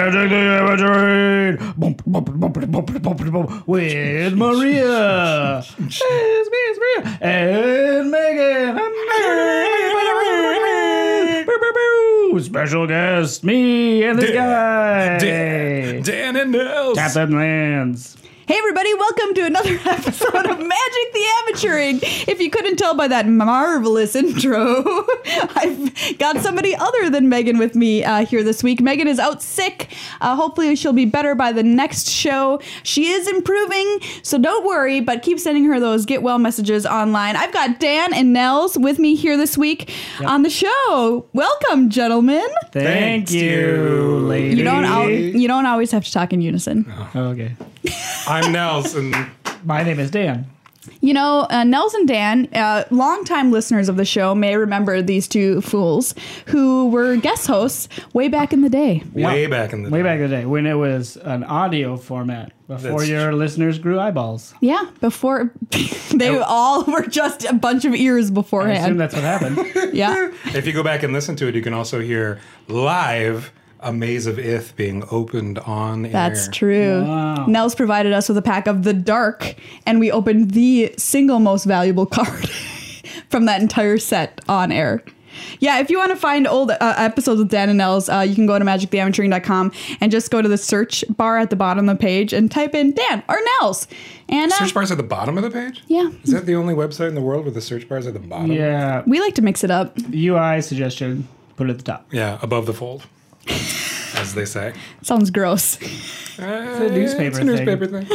Magic the Amateuring with Maria. It's Maria. And Megan. Special guest, me and this guy. Dan and Nels. Captain Lands. Hey everybody, welcome to another episode of Magic the Amateuring. If you couldn't tell by that marvelous intro, I've got somebody other than Megan with me here this week. Megan is out sick. Hopefully she'll be better by the next show. She is improving, so don't worry, but keep sending her those get well messages online. I've got Dan and Nels with me here this week on the show. Welcome, gentlemen. Thank you, lady. You don't always have to talk in unison. Oh, okay. I'm Nels, and My name is Dan. You know, Nels and Dan, longtime listeners of the show, may remember these two fools who were guest hosts way back in the day. way back in the Way day. back in the day when it was an audio format before That's your listeners grew eyeballs. Yeah, before they all were just a bunch of ears I assume beforehand. that's what happened. Yeah. If you go back and listen to it, you can also hear live A Maze of Ith being opened on air. That's true. Wow. Nels provided us with a pack of The Dark, and we opened the single most valuable card from that entire set on air. Yeah, if you want to find old episodes of Dan and Nels, you can go to magictheamateuring.com and just go to the search bar at the bottom of the page and type in Dan or Nels. And Search bar's at the bottom of the page? yeah, Is that the only website in the world where the search bar's at the bottom? Yeah. we like to mix it up. UI suggestion, put it at the top. Yeah, above the fold, as they say. Sounds gross. It's a newspaper It's a newspaper thing.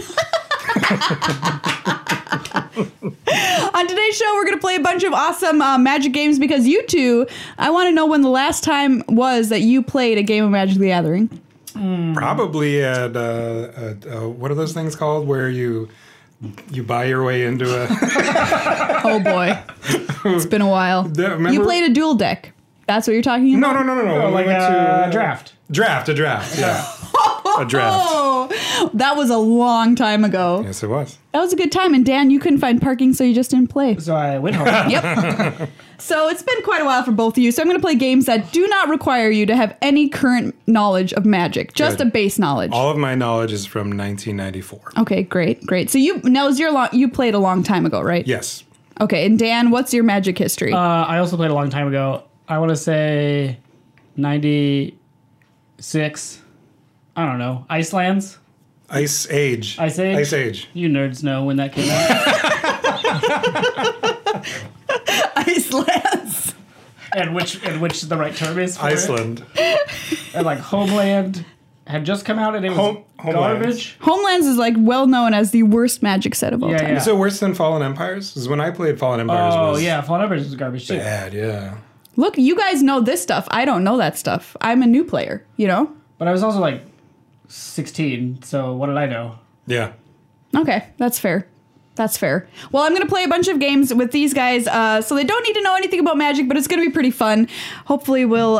On today's show, we're going to play a bunch of awesome Magic games because you two, I want to know when the last time was that you played a game of Magic the Gathering. Probably at, what are those things called where you buy your way into a... Oh boy. It's been a while. Remember? You played a dual deck. That's what you're talking about? No. Oh, When like we went a to, draft. A draft, yeah. A draft. Oh, that was a long time ago. Yes, it was. That was a good time. And Dan, you couldn't find parking, so you just didn't play. So I went home. Yep. So it's been quite a while for both of you. So I'm going to play games that do not require you to have any current knowledge of Magic, just Good. a base knowledge. All of my knowledge is from 1994. Okay, great. So you played a long time ago, right? Yes. Okay, and Dan, what's your Magic history? I also played a long time ago. I want to say 96. I don't know. Icelands? Ice Age. Ice Age? Ice Age. You nerds know when that came out. Icelands. and which the right term is for it. Iceland. And like Homeland had just come out and it was Homeland. garbage. Homelands is like well known as the worst Magic set of all time. Yeah. Is it worse than Fallen Empires? Because when I played Fallen Empires Oh was yeah, Fallen Empires was garbage too. bad, yeah. Look, you guys know this stuff. I don't know that stuff. I'm a new player, you know? But I was also like 16, so what did I know? Yeah. Okay, that's fair. Well, I'm going to play a bunch of games with these guys, so they don't need to know anything about Magic, but it's going to be pretty fun. Hopefully we'll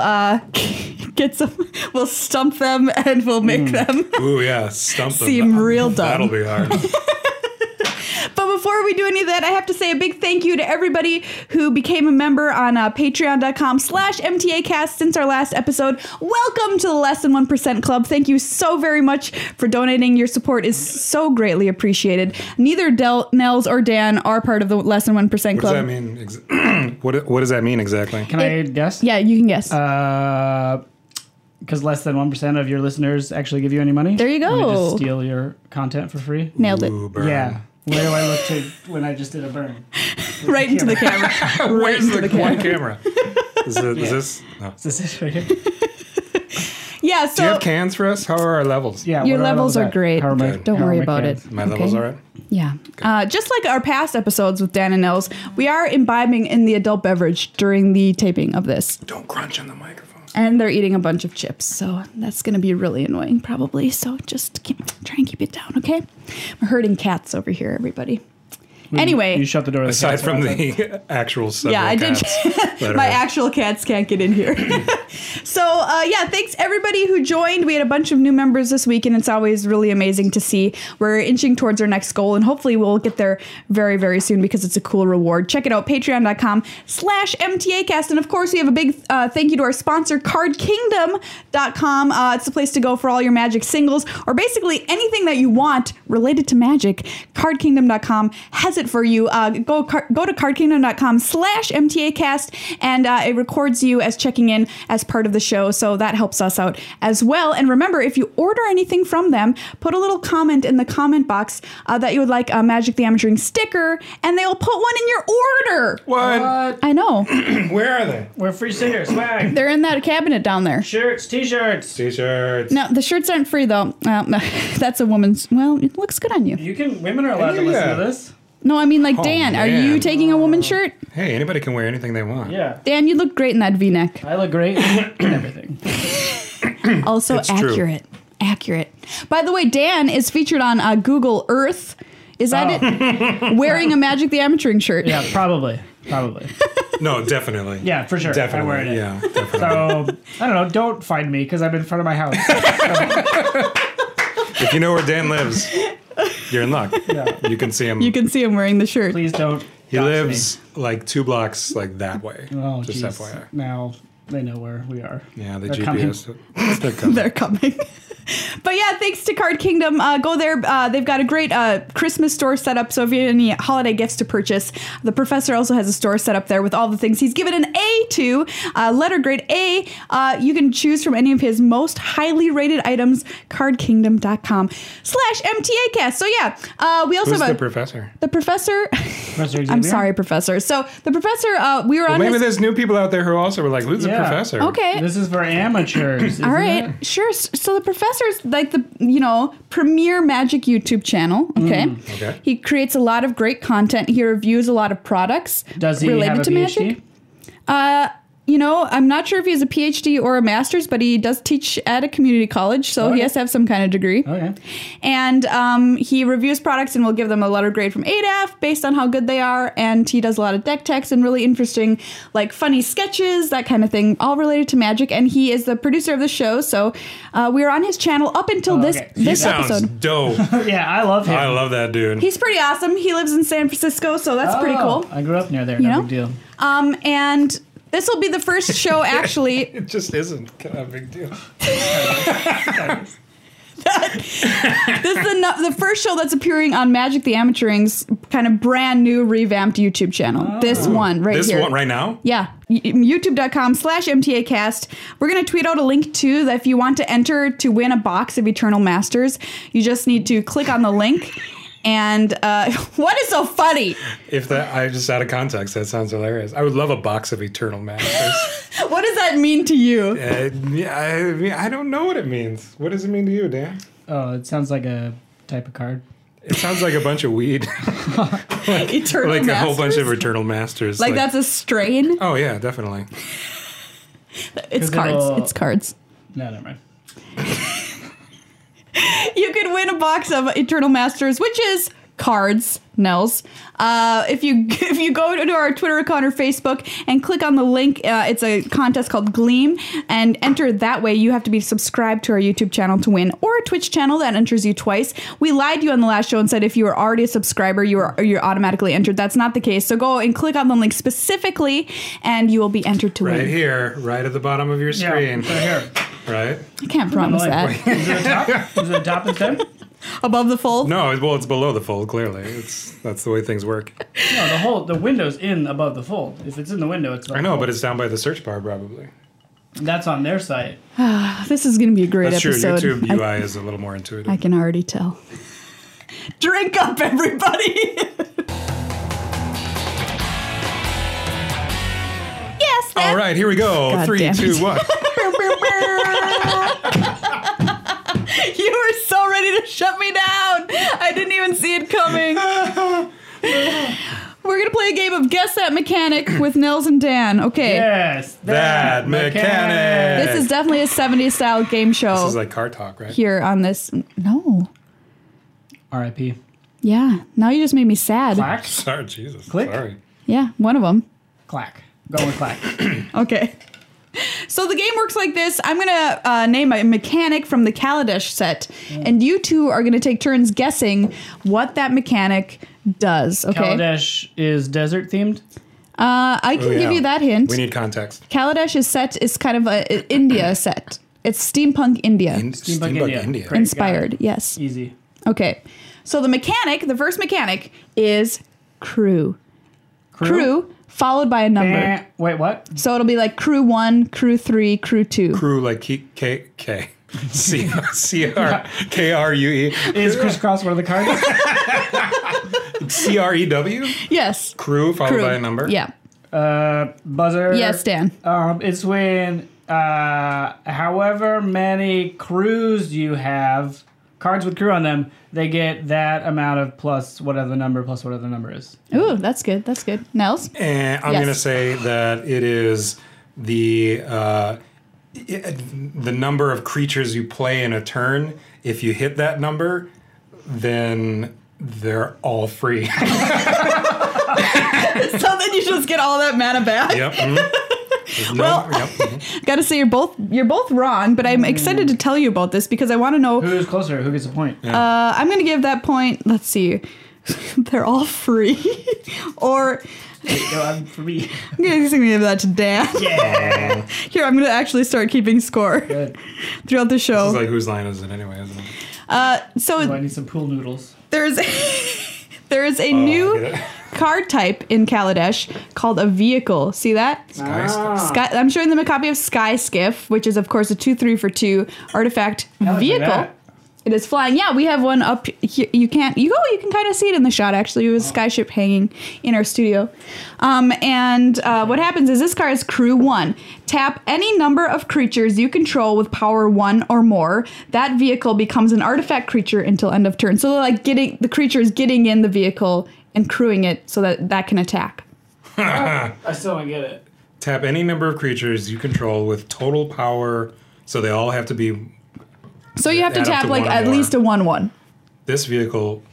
we'll stump them and we'll make them. Ooh, yeah. Stump them. Seem real dumb. That'll be hard. But before we do any of that, I have to say a big thank you to everybody who became a member on patreon.com/MTAcast since our last episode. Welcome to the Less Than 1% Club. Thank you so very much for donating. Your support is so greatly appreciated. Neither Nels or Dan are part of the Less Than 1% What does Club. that mean? What does that mean exactly? Can I guess? Yeah, you can guess. Because less than 1% of your listeners actually give you any money. There you And they go. just steal your content for free. Nailed it. Ooh, burn. Yeah. Where do I look to when I just did a burn? Right into the camera. Right Where's into the the one camera. camera? Is this? No. Is this it right here? Yeah, Do you so have cans for us? How are our levels? Yeah. your what levels are at? great. How are my- Don't how are worry my about cans? it. My level's all right? Yeah. Just like our past episodes with Dan and Nels, we are imbibing in the adult beverage during the taping of this. Don't crunch on the microphone. And they're eating a bunch of chips, so that's going to be really annoying probably. So just try and keep it down, okay? We're hurting cats over here, everybody. Anyway. You shut the door. Aside from the actual several Yeah, I did. cats that My are- actual cats can't get in here. So yeah, thanks everybody who joined. We had a bunch of new members this week, and it's always really amazing to see. We're inching towards our next goal, and hopefully we'll get there very, very soon because it's a cool reward. Check it out, patreon.com/MTAcast. And of course, we have a big thank you to our sponsor, CardKingdom.com. It's the place to go for all your Magic singles, or basically anything that you want related to Magic. CardKingdom.com has it for you. Go to CardKingdom.com/MTAcast, and it records you as checking in as part of the show, so that helps us out as well. And remember, if you order anything from them, put a little comment in the comment box that you would like a Magic the Amateuring sticker, and they will put one in your order. What? I know. Where are they? We're free stickers. Swag. They're in that cabinet down there. Shirts, t-shirts. T-shirts. No, the shirts aren't free, though. That's a woman's... Well, it looks good on you. Women are allowed to listen Yeah. to this. No, I mean, like, Oh, Dan, are man. you taking a woman's shirt? Hey, anybody can wear anything they want. Yeah. Dan, you look great in that V-neck. I look great and everything. Also It's true. accurate. Accurate. By the way, Dan is featured on Google Earth. Is that it? Wearing a Magic the Amateuring shirt. Yeah, probably. No, definitely. Yeah, for sure. Definitely. I'm wearing it. Yeah, definitely. So, I don't know. Don't find me because I'm in front of my house. If you know where Dan lives, you're in luck. Yeah. You can see him. You can see him wearing the shirt. Please don't. He dox lives like 2 blocks like that way. me. Oh, Just geez. FYI. Now they know where we are. Yeah, the They're GPS. They're coming. They're coming. But yeah, thanks to Card Kingdom. Go there. They've got a great Christmas store set up. So if you have any holiday gifts to purchase, the professor also has a store set up there with all the things he's given an A to, letter grade A. You can choose from any of his most highly rated items, cardkingdom.com/MTAcast. So yeah, we also Who's have the professor? the professor. Professor I'm Xavier? sorry, professor. So the professor, we were Well, on maybe his... there's new people out there who also were like, who's the Yeah. professor? Okay. This is for amateurs. All right, sure. So the professor's like the, premier Magic YouTube channel. Okay. Okay. He creates a lot of great content. He reviews a lot of products Does he related have a to PhD? Magic. I'm not sure if he has a PhD or a master's, but he does teach at a community college, so he Okay. has to have some kind of degree. Okay. And he reviews products and will give them a letter grade from A to F based on how good they are. And he does a lot of deck techs and really interesting, like funny sketches, that kind of thing, all related to Magic. And he is the producer of the show, so we were on his channel up until Oh, this okay. He this sounds episode. dope. Yeah, I love him. I love that dude. He's pretty awesome. He lives in San Francisco, so that's pretty Oh, cool. I grew up near there. You No know? big deal. And this will be the first show, actually. It just isn't kind of a big deal. This is the first show that's appearing on Magic the Amateuring's kind of brand new revamped YouTube channel. This one right This here. one right now? Yeah. YouTube.com/MTAcast. We're going to tweet out a link too that if you want to enter to win a box of Eternal Masters, you just need to click on the link. And what is so funny? If that, I just out of context, that sounds hilarious. I would love a box of Eternal Masters. What does that mean to you? I don't know what it means. What does it mean to you, Dan? Oh, it sounds like a type of card. It sounds like a bunch of weed. Eternal Like Masters? a whole bunch of Eternal Masters. Like that's a strain? Oh, yeah, definitely. It's 'Cause cards. it'll- It's cards. No, never mind. You could win a box of Eternal Masters, which is cards, Nels. If you go to our Twitter account or Facebook and click on the link, it's a contest called Gleam, and enter that way. You have to be subscribed to our YouTube channel to win, or a Twitch channel that enters you twice. We lied to you on the last show and said if you were already a subscriber, you're automatically entered. That's not the case. So go and click on the link specifically, and you will be entered to Right win. here, right at the bottom of your screen. Yeah, right here. Right? I can't promise that. Is it the top? Is it the top instead? Above the fold. No, well, it's below the fold, clearly. That's the way things work. No, the window's in above the fold. If it's in the window, it's above I know, the but fold. it's down by the search bar, probably. That's on their site. This is going to be a great That's episode. true. YouTube UI is a little more intuitive. I can already tell. Drink up, everybody. Yes. All right, here we go. God 3, damn it. 2, 1. You were so ready to shut me down. I didn't even see it coming. We're going to play a game of Guess That Mechanic with Nels and Dan. Okay. Yes. That mechanic. This is definitely a 70s style game show This is like car talk, right? here on this. No. R.I.P. Yeah. Now you just made me sad. Clack. Sorry, Jesus. Click. Sorry. Yeah, one of them. Clack. Go with clack. Okay. So the game works like this. I'm going to name a mechanic from the Kaladesh set, and you two are going to take turns guessing what that mechanic does. Okay. Kaladesh is desert themed. I can give you that hint. We need context. Kaladesh is kind of a India set. It's steampunk India Steampunk India. Great. inspired. Got it. Yes. Easy. Okay. So the first mechanic is crew. Crew followed by a number. Wait, what? So it'll be like crew 1, crew 3, crew 2. Crew like K C-R-K-R-U-E. Is crisscross one of the cards? C-R-E-W? Yes. Crew followed by a number? Yeah. Buzzer. Yes, Dan. It's when however many crews you have, cards with crew on them, they get that amount of plus whatever the number is. Ooh, that's good. That's good. Nels? And I'm Yes. going to say that it is the number of creatures you play in a turn. If you hit that number, then they're all free. So then you just get all that mana back. Yep. mhm. Well- Gotta say you're both wrong, but I'm excited to tell you about this because I want to know. Who's closer? Who gets a point? I'm gonna give that point. Let's see. They're all free, or For me. I'm gonna give that to Dan. Yeah. Here, I'm gonna actually start keeping score Good. throughout the show. It's like, whose line is it anyway? Isn't it? So Oh, I need some pool noodles. there's a I new get it. card type in Kaladesh called a vehicle. See that? Sky, I'm showing them a copy of Sky Skiff, which is of course a 2/3 for 2 artifact look at vehicle. that. It is flying. Yeah, we have one up here. You can kind of see it in the shot actually. It was Skyship hanging in our studio. What happens is this card is crew 1. Tap any number of creatures you control with power 1 or more. That vehicle becomes an artifact creature until end of turn. So they're like the creatures getting in the vehicle and crewing it so that can attack. I still don't get it. Tap any number of creatures you control with total power, so they all have to be. So you have to Add up tap to like one or at more. least a 1/1 This vehicle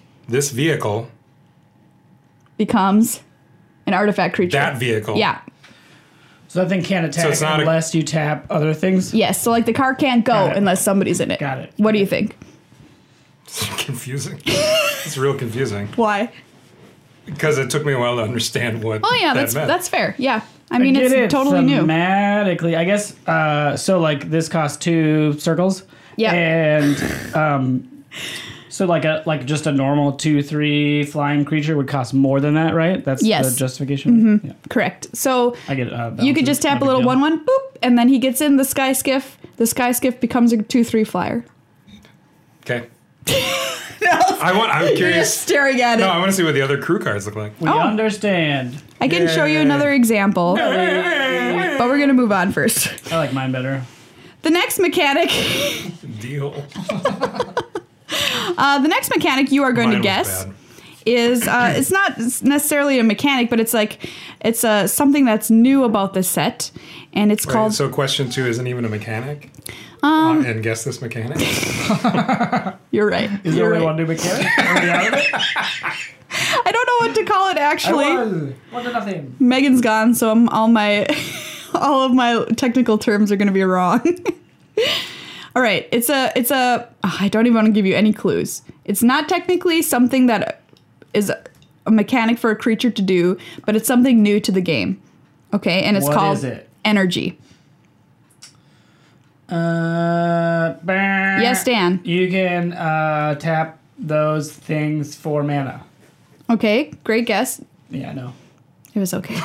becomes an artifact creature. that vehicle. Yeah. So that thing can't attack it's not unless you tap other things? Yes. So like the car can't go Got it. unless somebody's in it. Got it. What do you think? It's confusing. It's real confusing Why? because it took me a while to understand what. Oh yeah, that meant. that's fair. Yeah. I mean, get it's it totally new. thematically, I guess. So like this costs 2 circles. Yeah. And so like just a normal 2/3 flying creature would cost more than that, right? That's Yes. the justification. Yeah, Correct. So I get it. you could just tap a little 1/1, boop, and then he gets in the Sky Skiff. The Sky Skiff becomes a 2/3 flyer. Okay. I'm You're curious. just staring at it. No, I want to see what the other crew cards look like. We Oh. understand. I can show you Yay. another example, but we're gonna move on first. I like mine better. The next mechanic, Deal. you are going Mine to was guess bad. is it's not necessarily a mechanic, but it's something that's new about this set, and it's Right, called. so question 2 isn't even a mechanic. And guess this mechanic. You're right. Is there You're only right. one new mechanic? Are we out of it? I don't know what to call it actually. One to nothing. Megan's gone, so all of my technical terms are going to be wrong. All right, it's a. I don't even want to give you any clues. It's not technically something that is a mechanic for a creature to do, but it's something new to the game. Okay, and it's What called is it? energy. Yes, Dan. You can tap those things for mana. Okay, great guess. Yeah, no. It was okay.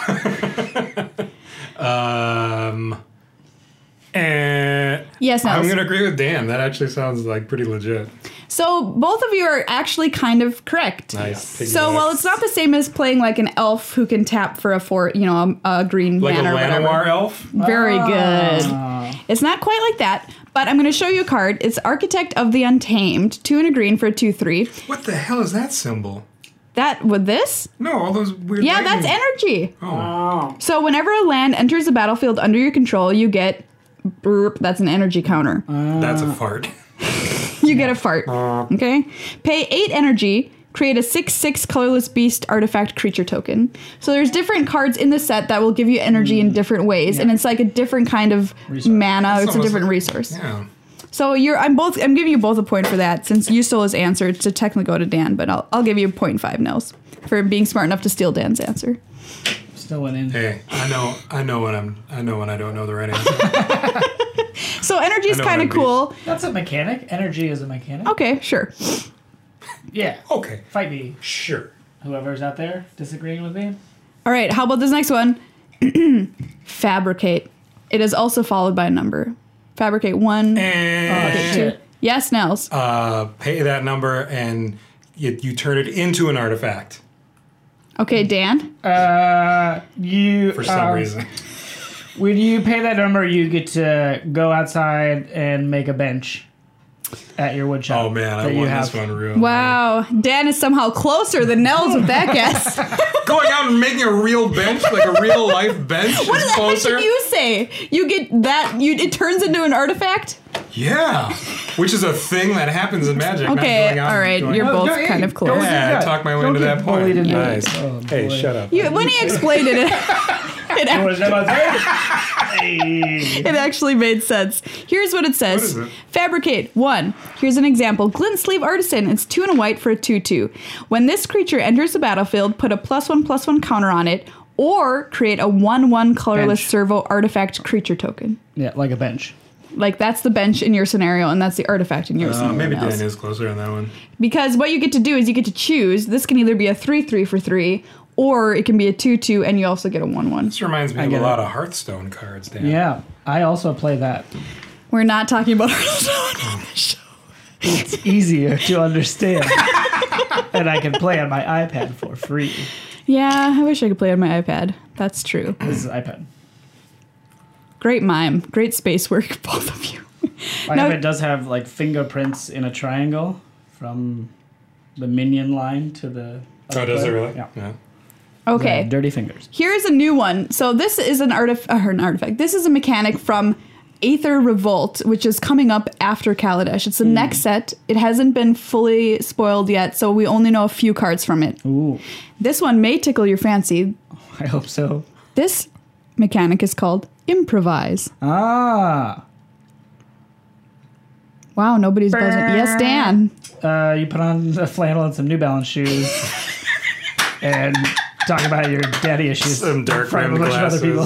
And Yes, I'm Nels. going to agree with Dan. That actually sounds like pretty legit. So both of you are actually kind of correct. Nice. So while it's not the same as playing like an elf who can tap for a green like mana a or whatever. Llanowar elf. Very good. It's not quite like that, but I'm going to show you a card. It's Architect of the Untamed, 2 and a green for a 2/3. What the hell is that symbol? That with this? No, all those weird. Yeah, that's lightning- energy. Oh. So whenever a land enters the battlefield under your control, you get burp. That's an energy counter. That's a fart. You get a fart. Okay? Pay 8 energy create a 6/6 colorless beast artifact creature token. So there's different cards in the set that will give you energy in different ways, and it's like a different kind of mana. It's a different resource. Yeah. So I'm giving you both a point for that, since you stole his answer to technically go to Dan, but I'll give you 0.5 Nels for being smart enough to steal Dan's answer. Still winning. Hey, I know when I don't know the right answer. So energy is kind of cool. That's a mechanic. Energy is a mechanic. Okay, sure. Yeah. Okay. Fight me. Sure. Whoever's out there disagreeing with me. All right, how about this next one? Fabricate. It is also followed by a number. Fabricate 1. And Shit. Yes, Nels. pay that number and you turn it into an artifact Okay, Dan. You for some reason. When you pay that number, you get to go outside and make a bench at your wood shop. Oh man, I that you won have. this one real. Wow, Dan is somehow closer than Nels with that guess. Going out and making a real bench, like a real life bench, What is the heck closer. did you say? You get that? It turns into an artifact? Yeah, which is a thing that happens in Magic. not Okay, going out all and right, going- you're both hey, kind of close. don't Yeah, do I that. talked my way Don't into get that bullied point. into Nice. it. Oh, Hey, boy. shut up. When he explained it, What is that about there? Hey. it actually made sense. Here's what it says. What is it? Fabricate 1. Here's an example. Glint Sleeve Artisan. It's 2 and a white for a 2/2. When this creature enters the battlefield, put a +1/+1 counter on it, or create a 1/1 colorless Bench. servo artifact creature token. Yeah, like a bench. Like, that's the bench in your scenario, and that's the artifact in your scenario. Maybe Nels. Dan is closer on that one. Because what you get to do is you get to choose. This can either be a 3/3 for 3, or it can be a 2/2, and you also get a 1/1. This reminds me I of a get lot it. of Hearthstone cards, Dan. Yeah, I also play that. We're not talking about Hearthstone on the show. It's easier to understand. And I can play on my iPad for free. Yeah, I wish I could play on my iPad. That's true. This is iPad. Great mime. Great space work, both of you. My No. iPad does have like fingerprints in a triangle from the minion line to the. Oh, does it really? Yeah. Okay. Yeah, dirty fingers. Here's a new one. So this is an artifact. This is a mechanic from Aether Revolt, which is coming up after Kaladesh. It's the next set. It hasn't been fully spoiled yet, so we only know a few cards from it. Ooh, This one may tickle your fancy. I hope so. This mechanic is called Improvise. Ah, Wow, nobody's buzzing. Yes, Dan. you put on a flannel and some New Balance shoes, and talk about your daddy issues. Some dark in front of a rimmed bunch of other people.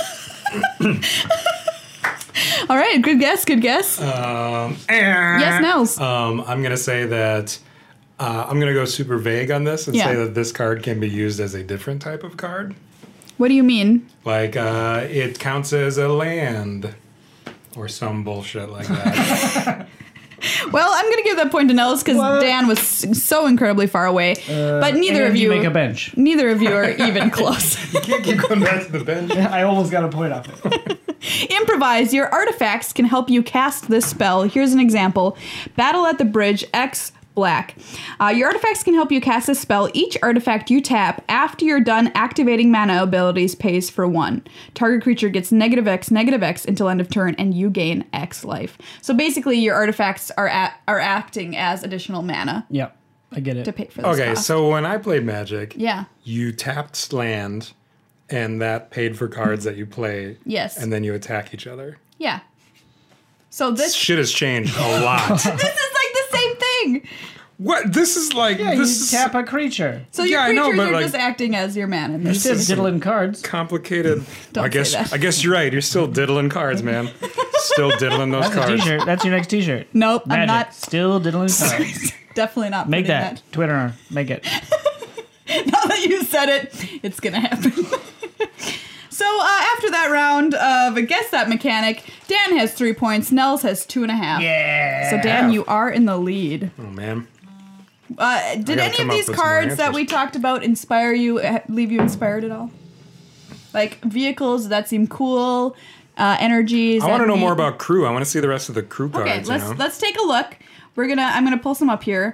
All right, good guess, good guess. Yes, Nels. I'm gonna say that I'm gonna go super vague on this and Yeah. say that this card can be used as a different type of card. What do you mean? Like it counts as a land or some bullshit like that. Well, I'm going to give that point to Nels because What? Dan was so incredibly far away. But neither and of you make a bench. neither of you are even close. You can't keep going back to the bench. I almost got a point off it. Improvise. Your artifacts can help you cast this spell. Here's an example. Battle at the Bridge, X black. Your artifacts can help you cast this spell. Each artifact you tap after you're done activating mana abilities pays for 1. Target creature gets -X until end of turn, and you gain X life. So basically, your artifacts are acting as additional mana Yep, I get to it. pay for this Okay, cost. so when I played Magic, Yeah. you tapped land, and that paid for cards that you play. Yes. And then you attack each other. Yeah. So this Shit has changed a lot. this is like the same thing. What? This is like Yeah, this you is tap a creature. So your Yeah, I know, creatures but, are like, just acting as your mana. You're still is- diddling cards. complicated. Don't I guess say that. I guess you're right. You're still diddling cards, man. Still diddling those That's a cards. t-shirt. That's your next t-shirt. Nope, I'm Magic. not. Still diddling cards. Definitely not. Make putting that. Twitter. Make it. Now that you said it, it's gonna happen. So after that round of Guess That Mechanic, Dan has 3 points, Nels has 2.5. Yeah. So Dan, you are in the lead. Oh man. Did gotta any come of up these with some more cards that answers. we talked about inspire you, leave you inspired at all? Like vehicles that seem cool, energies. I want to that know more need- about crew. I want to see the rest of the crew cards. Okay, you know? let's take a look. I'm gonna pull some up here.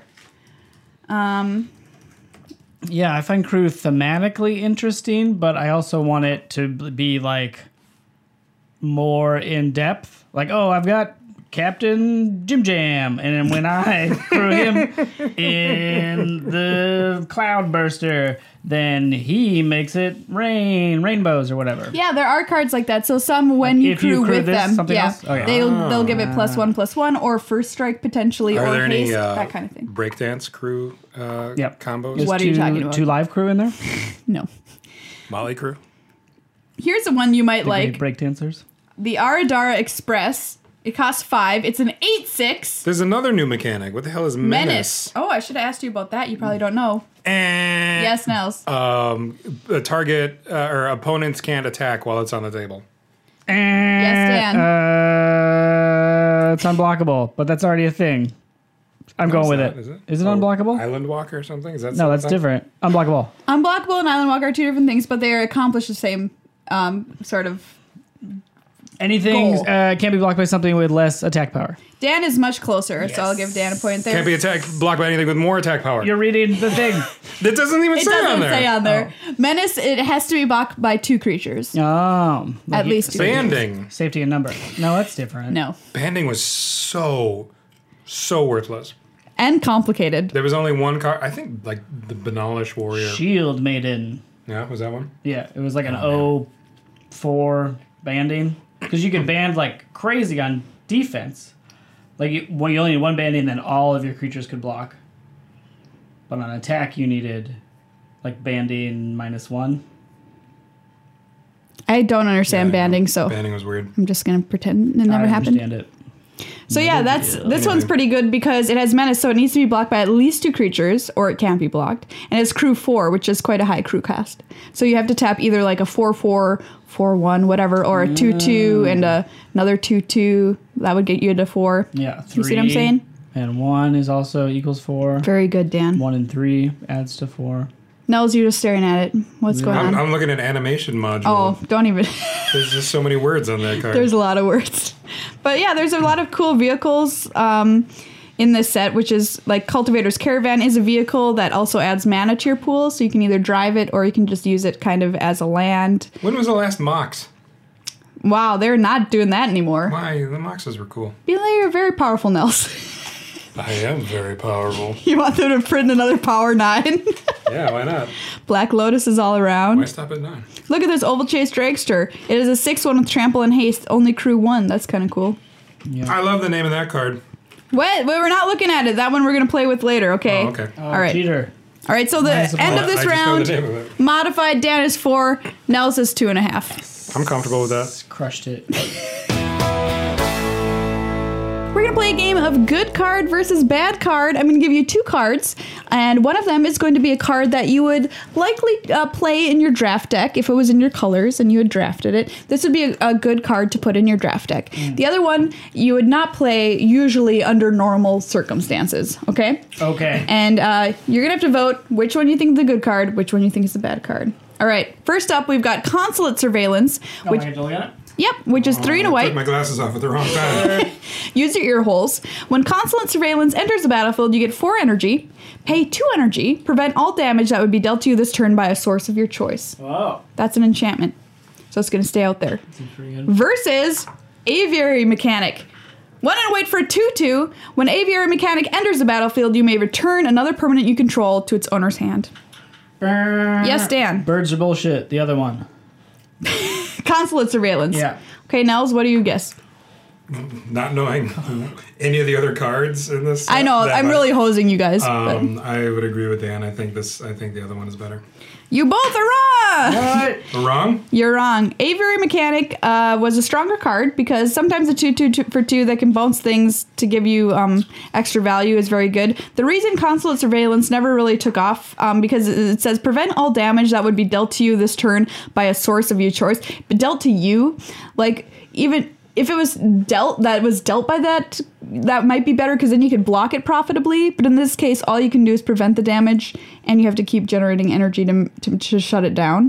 Yeah, I find crew thematically interesting, but I also want it to be like more in depth. Like, oh, I've got Captain Jim Jam, and then when I threw him in the Cloudburster, then he makes it rain rainbows or whatever. Yeah, there are cards like that. So some when you If you crew crew with this, them, something yeah, else? Okay. they'll give it +1/+1 or first strike potentially Are or there any haste, that kind of thing. breakdance crew Yep. combos? There's What are you talking about? 2 live crew in there? No. Molly crew? Here's the one you might like. Break dancers. The Aradara Express. It costs 5. It's an 8/6. There's another new mechanic. What the hell is Menace? Oh, I should have asked you about that. You probably don't know. Yes, Nels. A target or opponents can't attack while it's on the table. Yes, Dan. It's unblockable, but that's already a thing. I'm going with it. Is it unblockable? Island Walker or something? Is that No, that's different. Unblockable. Unblockable and Island Walker are 2 different things, but they accomplish the same sort of. Anything Goal. can't be blocked by something with less attack power. Dan is much closer, so I'll give Dan a point there. Can't be blocked by anything with more attack power. You're reading the thing. It doesn't even It say doesn't on there. say on there. Menace, it has to be blocked by 2 creatures. Oh. At least 2 creatures. Banding. Safety and number. No, that's different. No. Banding was so worthless. And complicated. There was only one card. I think like the Banalish Warrior. Shield Maiden. Yeah, was that one? Yeah, it was like an 0-4 banding. Because you could band like crazy on defense. Like, you only need 1 banding, then all of your creatures could block. But on attack, you needed like banding -1. I don't understand banding, so Banding was weird. I'm just going to pretend it never I happened. understand it. So yeah, this one's pretty good because it has Menace, so it needs to be blocked by at least 2 creatures, or it can't be blocked. And it's crew 4, which is quite a high crew cost. So you have to tap either like a 4/4, 4/1, whatever, or a 2/2 and another 2/2. That would get you to 4. Yeah, 3. You see what I'm saying? And 1 is also equals 4. Very good, Dan. 1 and 3 adds to 4. Nels, you're just staring at it. What's going on? I'm looking at animation module. Oh, don't even. There's just so many words on that card. There's a lot of words. But yeah, there's a lot of cool vehicles in this set, which is like Cultivator's Caravan is a vehicle that also adds mana to your pool, so you can either drive it or you can just use it kind of as a land. When was the last Mox? Wow, they're not doing that anymore. Why? The Moxes were cool. You're very powerful, Nels. I am very powerful. You want them to print another Power 9? Yeah, why not? Black Lotus is all Why around. stop at 9? Look at this Oval Chase Dragster. It is a 6/1 with Trample and Haste, only crew 1. That's kind of cool. I love the name of that card. What? We're not looking at it. That one we're going to play with later, okay? Oh, okay. Oh, All right. Cheater. All right, so the Nice end of I this just know round, the name of it. modified, Dan is 4, Nels is 2.5. I'm comfortable with that. Crushed it. We're going to play a game of good card versus bad card. I'm going to give you 2 cards, and one of them is going to be a card that you would likely play in your draft deck if it was in your colors and you had drafted it. This would be a good card to put in your draft deck. The other one you would not play usually under normal circumstances, okay? Okay. And you're going to have to vote which one you think is the good card, which one you think is the bad card. All right, first up, we've got Consulate Surveillance, which, I get to look at it? which is 3 and a I white. took my glasses off at the wrong time. Use your ear holes. When Consulate Surveillance enters the battlefield, you get 4 energy, pay 2 energy, prevent all damage that would be dealt to you this turn by a source of your choice. Oh. That's an enchantment. So it's going to stay out there. Pretty good. Versus Aviary Mechanic. 1 and a white for a 2/2. When Aviary Mechanic enters the battlefield, you may return another permanent you control to its owner's hand. Yes, Dan. Birds are bullshit. The other one. Consulate Surveillance. Yeah. Okay, Nels, what do you guess? Not knowing any of the other cards in this. I know, I'm really hosing you guys. but I would agree with Dan. I think the other one is better. you both are wrong! What? Wrong? You're wrong. Aviary Mechanic was a stronger card because sometimes a 2/2 for 2 that can bounce things to give you extra value is very good. The reason Consulate Surveillance never really took off because it says prevent all damage that would be dealt to you this turn by a source of your choice. But dealt to you, like even if it was dealt by that might be better because then you could block it profitably. But in this case, all you can do is prevent the damage, and you have to keep generating energy to shut it down.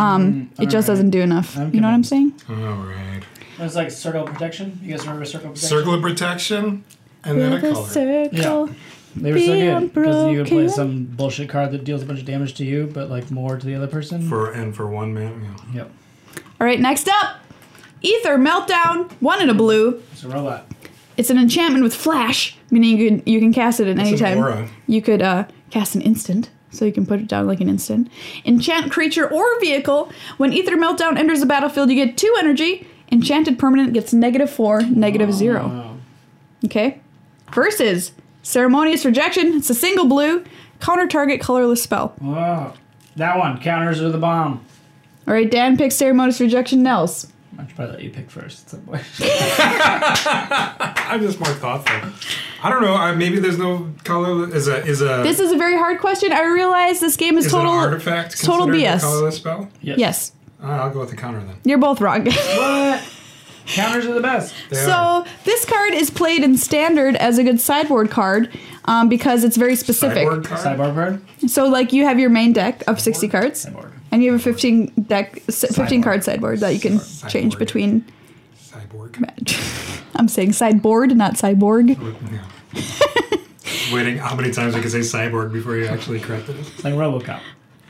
It just doesn't do enough. You know what I'm saying? All right. It's like Circle of Protection. You guys remember Circle of Protection? Circle of Protection, and then a The color. circle. They were so Be good because you would play unbroken. some bullshit card that deals a bunch of damage to you, but like more to the other person. For 1 man. Yeah. Yep. All right, next up, Ether Meltdown. 1 and a blue. It's a robot. It's an enchantment with flash, meaning you can cast it at any It's an time. aura. You could cast an instant, so you can put it down like an instant. Enchant creature or vehicle. When Ether Meltdown enters the battlefield, you get 2 energy. Enchanted permanent gets -4, -0. Wow. Okay? Versus Ceremonious Rejection. It's a single blue. Counter target colorless spell. Wow. That one. Counters are the bomb. All right, Dan picks Ceremonious Rejection. Nels. I should probably let you pick first at some point. I'm just more thoughtful. I don't know. Maybe there's no color. Is a This is a very hard question. I realize this game is is total. an artifact total considered BS. a colorless spell? Yes. I'll go with the counter then. You're both wrong. What? Counters are the best. They So are. this card is played in Standard as a good sideboard card because it's very specific. Sideboard card? Sideboard card? So like you have your main deck of 60 cards, Sideboard. and you have a 15 card sideboard that you can change Sideboard. between. Cyborg. I'm saying sideboard, not cyborg. Yeah. Waiting how many times I can say cyborg before you actually correct it. It's like RoboCop.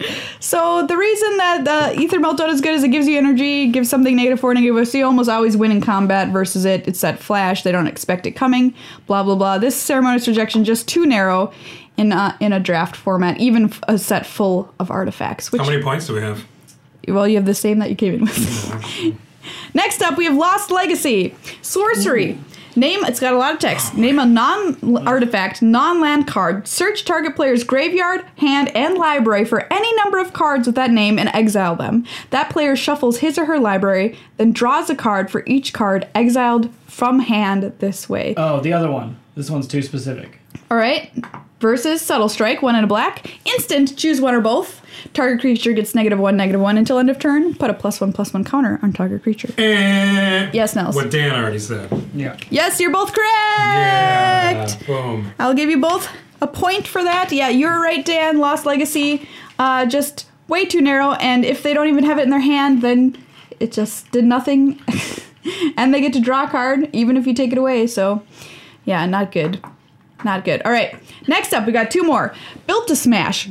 So the reason that the Ether Meltdown is good is it gives you energy, gives something -4, -1, so you almost always win in combat versus it. It's that flash, they don't expect it coming, blah, blah, blah. This Ceremonious Rejection just too narrow in a draft format, even a set full of artifacts. Which, How many points do we have? well, you have the same that you came in with. Next up, we have Lost Legacy. Sorcery. It's got a lot of text. Name a non-artifact, non-land card. Search target player's graveyard, hand, and library for any number of cards with that name and exile them. That player shuffles his or her library, then draws a card for each card exiled from hand this way. Oh, the other one. This one's too specific. All right. Versus Subtle Strike, 1 and a black. Instant, choose one or both. Target creature gets -1, -1 until end of turn. Put a +1/+1 counter on target creature. Yes, Nels. What Dan already said. Yeah. Yes, you're both correct. Yeah. Boom. I'll give you both a point for that. Yeah, you're right, Dan. Lost Legacy, just way too narrow. And if they don't even have it in their hand, then it just did nothing. And they get to draw a card, even if you take it away. So, yeah, not good. Not good. All right. Next up, we got 2 more. Built to Smash.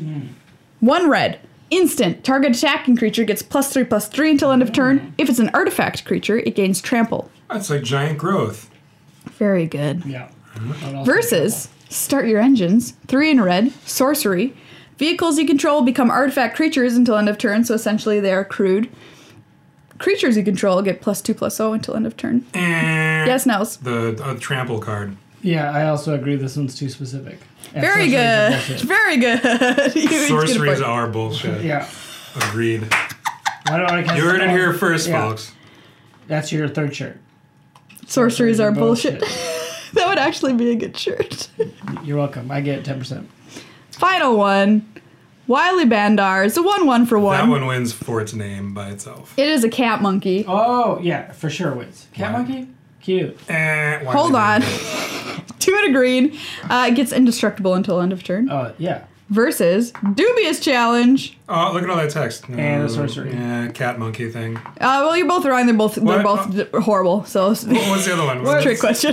1 red. Instant. Target attacking creature gets +3/+3 until end of turn. If it's an artifact creature, it gains trample. That's like giant growth. Very good. Yeah. That would also Versus Start Your Engines, 3 in red, sorcery. Vehicles you control become artifact creatures until end of turn, so essentially they are crewed. Creatures you control get +2/+0 until end of turn. Yes, Nels. The trample card. Yeah, I also agree this one's too specific. And Very sorceries are good. bullshit. Very good. You each get a Sorceries point. are bullshit. Yeah. Agreed. Why don't I cast You heard it all- here first, Yeah. folks. That's your third shirt. Sorceries are bullshit. That would actually be a good shirt. You're welcome. I get 10%. Final one. Wily Bandar. It's a 1/1 for 1. That one wins for its name by itself. It is a cat monkey. Oh, yeah, for sure wins. Cat Why? monkey? Cute. Why Hold did on. they- 2 and a green. It gets indestructible until end of turn. Oh, yeah. Versus Dubious Challenge. Oh, look at all that text. And the sorcery. Yeah, cat monkey thing. Well, you're both wrong. They're both What? horrible. So What's the other one? it's a trick question.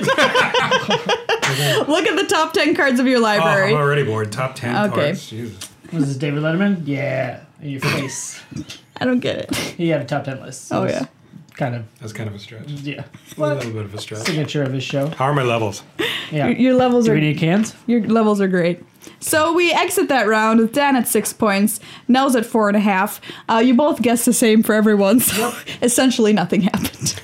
Look at the top 10 cards of your Oh, library. I'm already bored. Top 10 Okay. cards. Jesus. Was this David Letterman? Yeah. In your face. I don't get it. He had a top 10 list. So Oh, it's yeah. Kind of, That's kind of a stretch. yeah. A little bit of a stretch. Signature of his show. How are my levels? Yeah. Your levels Do are we need cans? your levels are great. So we exit that round with Dan at 6 points, Nels at 4.5. You both guessed the same for everyone, so essentially nothing happened.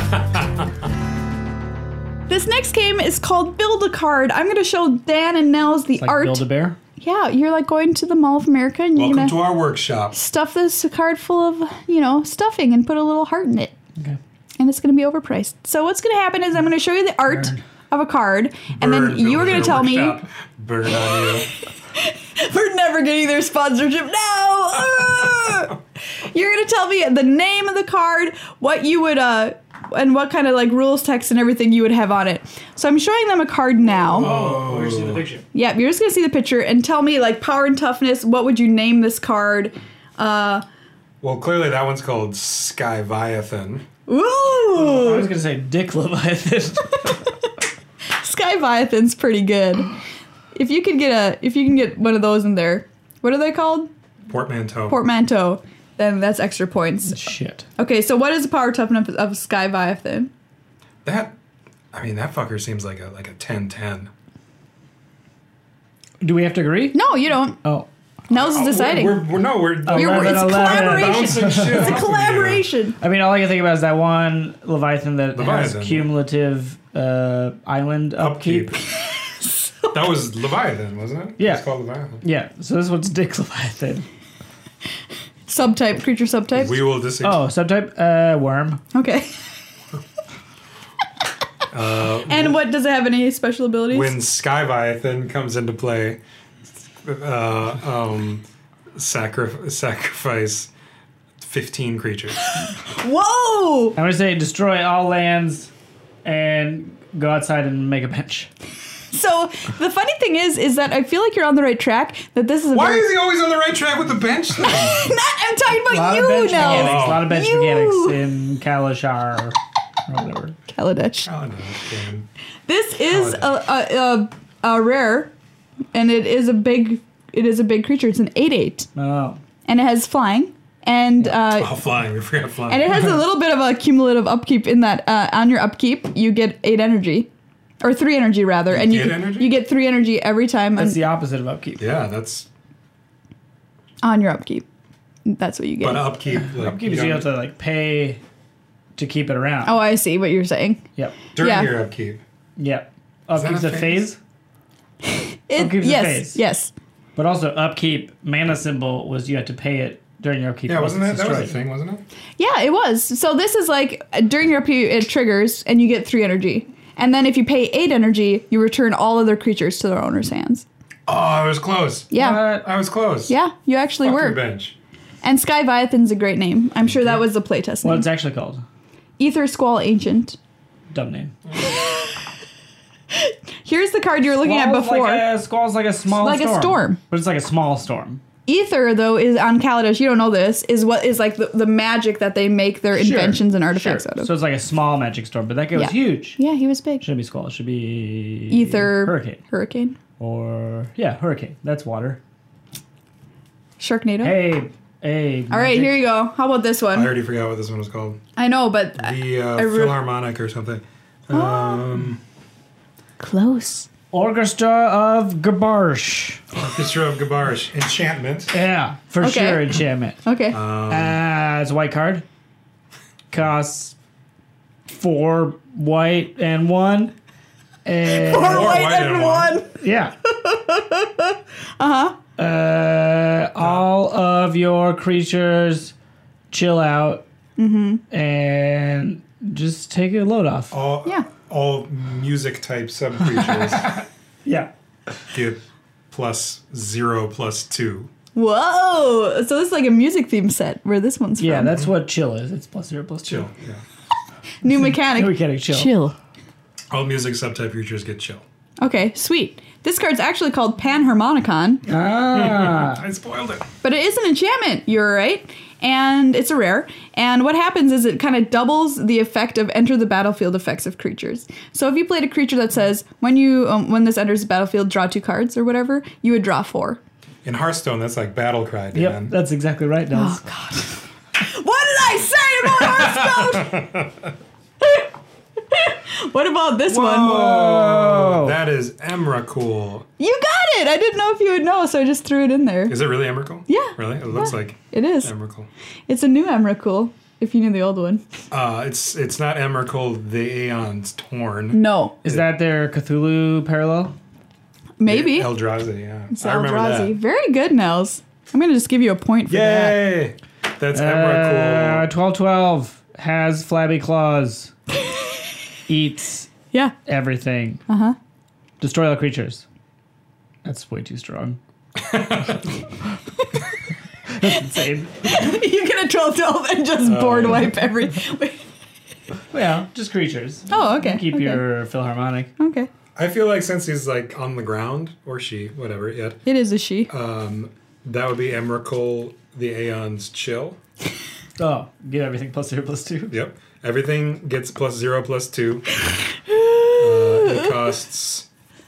This next game is called Build a Card. I'm going to show Dan and Nels the Like art. Build a Bear? Yeah, you're like going to the Mall of America and you're Welcome going to our workshop. stuff this card full of, stuffing and put a little heart in it. Okay. And it's going to be overpriced. So what's going to happen is I'm going to show you the art Burn. of a card, and then Bird you are going building to a tell me workshop. Bird on you. we're never getting their sponsorship now. You're going to tell me the name of the card, what you would and what kind of like rules text and everything you would have on it. So I'm showing them a card now. Oh, we're seeing the picture. Yeah, you're just going to see the picture and tell me like power and toughness. What would you name this card? Well, clearly that one's called Skyviathan. I Ooh, was going to say Dick Leviathan. Skyviathan's pretty good. If you can get one of those in there, what are they called? Portmanteau. Portmanteau. Then that's extra points. Shit. Okay, so what is the power toughness of Skyviathan? That I mean, that fucker seems like a 10-10. Do we have to agree? No, you don't. Oh. Nels is deciding. We're it's 11. collaboration. bouncing shit It's off a of you. collaboration. I mean, all I can think about is that one Leviathan that Leviathan. has cumulative island upkeep. That was Leviathan, wasn't it? Yeah. It's called Leviathan. Yeah, so this one's Dick Leviathan. Subtype, creature subtype. We will disagree. Oh, subtype worm. Okay. And what does it have? Any special abilities? When Skyviathan comes into play, sacrifice 15 creatures. Whoa! I'm gonna say destroy all lands and go outside and make a bench. So the funny thing is that I feel like you're on the right track. That this is a Why very, is he always on the right track with the bench thing? I'm talking A lot about of you bench now. mechanics. A lot of bench You. mechanics in Kalashar or whatever. Kaladesh. Oh, no, damn. This is a rare, and it is a big creature. It's an 8/8, Oh. and it has flying, and Oh, flying. We forgot flying. and it has a little bit of a cumulative upkeep in that on your upkeep you get 8 energy, or 3 energy rather, and get energy? you get 3 energy every time That's the opposite of upkeep. Yeah, that's... on your upkeep. That's what you get. But upkeep... Like, Upkeep is you have to like pay to keep it around. Oh, I see what you're saying. Yep. During yeah. your upkeep. Yep. Is that Upkeep's a a phase, Upkeep's a Yes, phase. yes. but also upkeep mana symbol was you had to pay it during your upkeep. Yeah, or wasn't else that? it's That was a destroyed. thing, wasn't it? Yeah, it was. So this is like during your upkeep it triggers and you get 3 energy. And then if you pay 8 energy, you return all other creatures to their owner's hands. Oh, I was close. Yeah. What? I was close. Yeah, you actually Fuck your were. bench. And Skyviathan's a great name. I'm sure that was the playtest What name. it's actually called? Ether Squall Ancient. Dumb name. Here's the card you were looking at before. Squall's like a small Like a storm. storm. But it's like a small storm. Ether, though, is on Kaladesh. You don't know this. Is what is like the magic that they make their inventions and artifacts out of. So it's like a small magic storm, but that guy was Yeah. huge. Yeah, he was big. Shouldn't be Squall. It should be Ether. Hurricane. Or Hurricane. That's water. Sharknado. Hey. All right, here you go. How about this I one? already forgot what this one was called. I know, but The re- Philharmonic or something. close. Orchestra of Gabarsh. Orchestra of Gabarsh. Enchantment. Yeah, for Okay. sure, enchantment. Okay. It's a white card. Costs 4 white and 1. And Four Four white white and and one. yeah. All of your creatures chill out and just take a load off. All, Yeah. all music type sub creatures Yeah. get +0/+2. Whoa! So this is like a music theme set where this one's Yeah, from. that's what chill is. It's +0/+2. Chill. Yeah. New mechanic. No, we can't chill. Chill. All music subtype creatures get chill. Okay, sweet. This card's actually called Panharmonicon, Ah. I spoiled it. but it is an enchantment. You're right. And it's a rare. And what happens is it kind of doubles the effect of enter the battlefield effects of creatures. So if you played a creature that says when when this enters the battlefield, draw 2 cards or whatever, you would draw 4. In Hearthstone, that's like Battle Cry, Yep, Dan. that's exactly right, Nels. Oh God! What did I say about Hearthstone? What about this one? Whoa. That is Emrakul. You got it. I didn't know if you would know, so I just threw it in there. Is it really Emrakul? Yeah. Really? It looks like It is. Emrakul. It's a new Emrakul. If you knew the old one. It's not Emrakul, the Aeon's Torn. No. Is that their Cthulhu parallel? Maybe. Eldrazi, yeah. It's I remember Eldrazi. that. Very good, Nels. I'm gonna just give you a point for that. Yay! That's Emrakul. 12/12 has flabby claws. Eats Yeah. everything. Destroy all creatures. That's way too strong. That's insane. You can a 12 and just board wipe every. Wait. Well, just creatures. Oh, okay. Keep okay. your Philharmonic. Okay. I feel like since he's like on the ground, or she, whatever, yet, It is a she. that would be Emrakul, the Aeon's Chill. Oh, give everything +0/+2. Yep. Everything gets +0/+2. It costs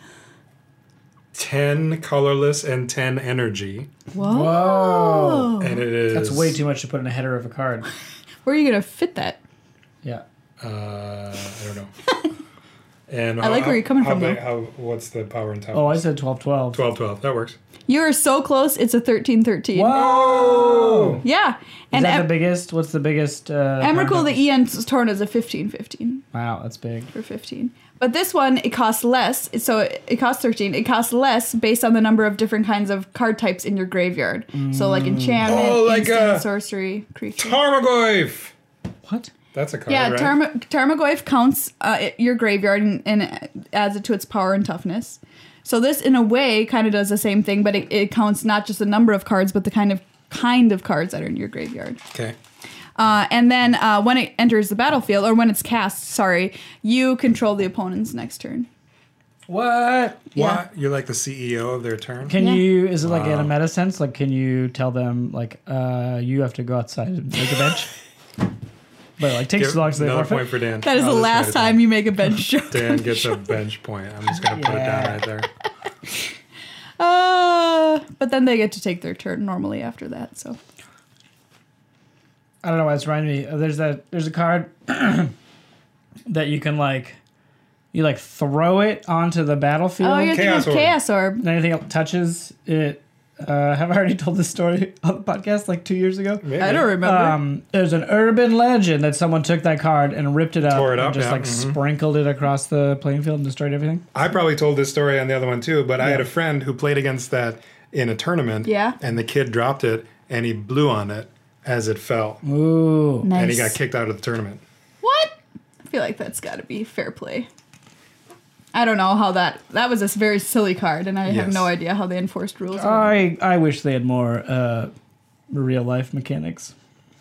10 colorless and 10 energy. Whoa. Whoa. And it is. That's way too much to put in a header of a card. Where are you gonna fit that? Yeah. I don't know. And I like where you're coming from, What's the power and toughness? Oh, I said 12-12. 12-12. That works. You're so close. It's a 13-13. Whoa! Yeah. Is And that the biggest? What's the biggest? Emrakul, the EN Torn is a 15-15 Wow, that's big. for 15. But this one, it costs less. So it costs 13. It costs less based on the number of different kinds of card types in your graveyard. So like enchantment, instant, sorcery, creature. Tarmogoyf! What? That's a card, Yeah, right? Tarmogoyf counts your graveyard and adds it to its power and toughness. So this, in a way, kind of does the same thing, but it counts not just the number of cards, but the kind of cards that are in your graveyard. Okay. And then when it enters the battlefield, or when it's cast, you control the opponent's next turn. What? Yeah. What? You're like the CEO of their turn? Can Yeah. you? Is it like in a meta sense? Like, can you tell them like, you have to go outside and make a bench? But like, takes Give too long, so they another forfeit. point for Dan. That is I'll the just last write it time you make a bench joke. Dan gets a bench point. I'm just going to put it down right there. But then they get to take their turn normally after that. So I don't know why it's reminding me. There's a card that you can you throw it onto the battlefield. oh, you're thinking of Chaos Orb. Chaos Orb. And anything else touches it. Have I already told this story on the podcast like 2 years ago? Maybe. I don't remember. There's an urban legend that someone took that card and ripped it up, Tore it and up, just yeah, sprinkled it across the playing field and destroyed everything. I probably told this story on the other one too, but I had a friend who played against that in a tournament. Yeah. And the kid dropped it and he blew on it as it fell. Ooh. Nice. And he got kicked out of the tournament. What? I feel like that's got to be fair play. I don't know how that was a very silly card, and I have Yes. no idea how they enforced rules. I wish they had more real life mechanics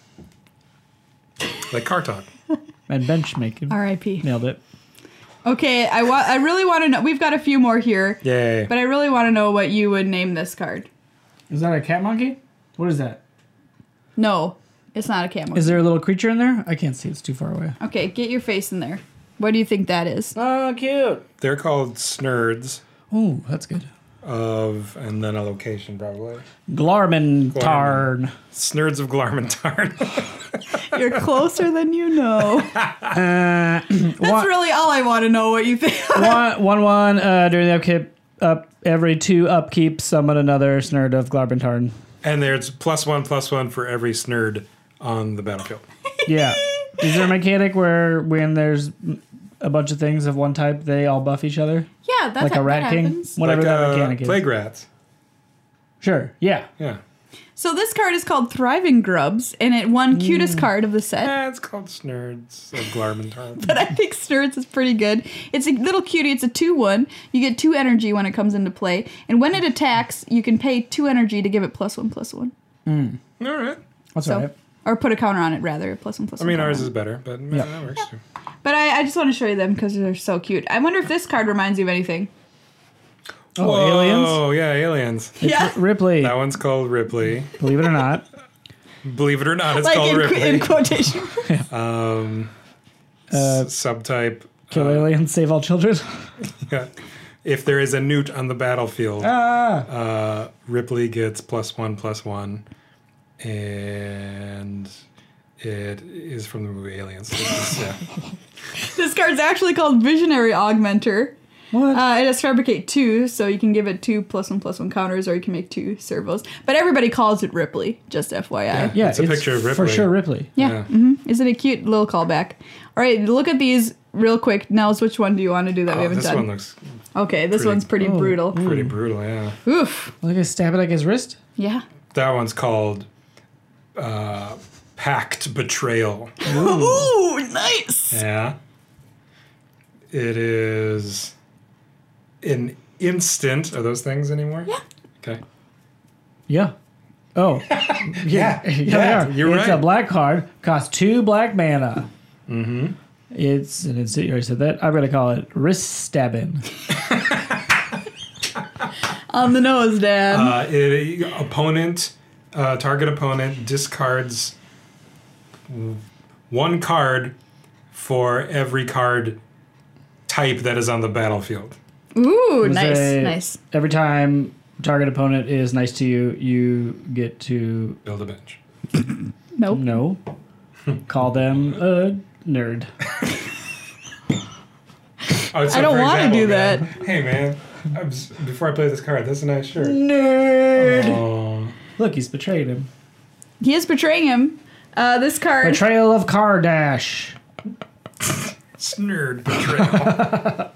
Like Kartok. and bench making. R.I.P. Nailed it. Okay, I really want to know. We've got a few more here, Yay. but I really want to know what you would name this card. Is that a cat monkey? What is that? No, it's not a camel. Is there a little creature in there? I can't see. It's too far away. Okay, get your face in there. What do you think that is? Oh, cute. They're called snurds Oh, that's good. and then a location probably. Glarmentarn. Snurds of Glarmentarn. You're closer than you know. That's really all I want to know. What you think? 1/1 during the upkeep. Every 2 upkeep, summon another Snurd of Glarbentarn. And there's +1/+1 for every snurd on the battlefield. Yeah. Is there a mechanic where when there's a bunch of things of one type, they all buff each other? Yeah, that's Like a Rat King? happens. Whatever like, that mechanic is. Plague rats. Sure. Yeah. Yeah. So this card is called Thriving Grubs, and it won cutest card of the set. It's called snurds of Glarmentarn. But I think Snurds is pretty good. It's a little cutie. It's a 2/1. You get 2 energy when it comes into play, and when it attacks, you can pay 2 energy to give it +1/+1. All right. That's So, all right. or put a counter on it rather, +1/+1. I mean, counter ours on is it. better, but Yeah. that works too. But I just want to show you them because they're so cute. I wonder if this card reminds you of anything. Oh, aliens? Oh, yeah, aliens. Yeah, Ripley. That one's called Ripley. Believe it or not. Believe it or not, it's like called in Ripley. quotation. Subtype. Kill aliens, save all children. Yeah. If there is a newt on the battlefield, Ripley gets +1/+1, and it is from the movie Aliens. Yeah. This card's actually called Visionary Augmenter. What? It has Fabricate 2, so you can give it 2 +1/+1 counters, or you can make 2 servos. But everybody calls it Ripley, just FYI. Yeah, It's a picture of For Ripley. sure, Ripley. Yeah. Isn't it cute? Little callback. All right, look at these real quick. Nels, which one do you want to do that we Oh, haven't this done? one looks Okay, this pretty- one's pretty brutal. pretty brutal, yeah. Oof. Look at stab it like his wrist. Yeah. That one's called Pact Betrayal. Ooh, nice. Yeah. It is an instant. Are those things anymore? Yeah. Okay. Yeah. Oh. Yeah. They are. You're It's right. a black card. Costs 2 black mana. Mm-hmm. It's you already said that. I'm gonna call it wrist stabbing. On the nose, Dan. Target opponent discards 1 card for every card type that is on the battlefield. Ooh, It's nice, a- nice. Every time target opponent is nice to you, you get to Build a bench. Nope. no call them a nerd. so I don't for want to example, do man, that. Hey, man. Before I play this card, that's a nice shirt. Nerd. Oh. Look, he's betrayed him. He is betraying him. This card. Betrayal of Kardash. It's nerd betrayal.